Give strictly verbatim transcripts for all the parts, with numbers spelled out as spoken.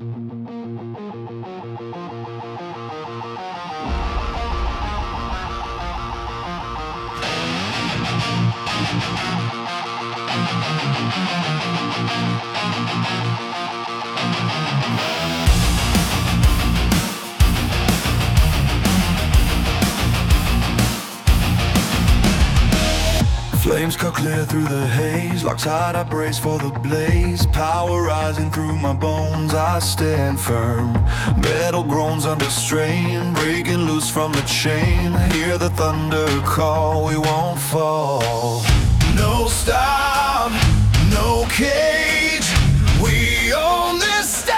Flames cut clear through the haze. Locked tight, I brace for the blaze. Power rising through my bones, I stand firm. Metal groans under strain, breaking loose from the chain. Hear the thunder call, we won't fall. No stop, no cage, we own this stage.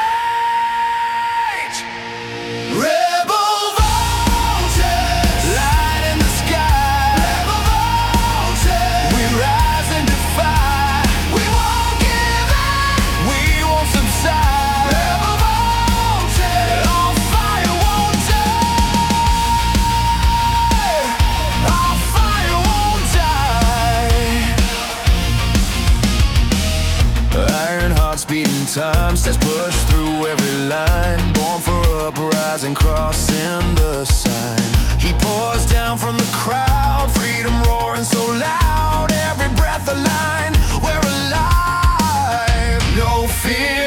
Rebel voltage, light in the sky. Rebel voltage, we rise and defy. We won't give in, we won't subside. Rebel voltage, our fire won't die. Our fire won't die. Iron hearts beating time, steps push through every line. Born for uprising, crossing the sign. He pours down from the crowd, freedom roaring so loud. Every breath a line, we're alive. No fear.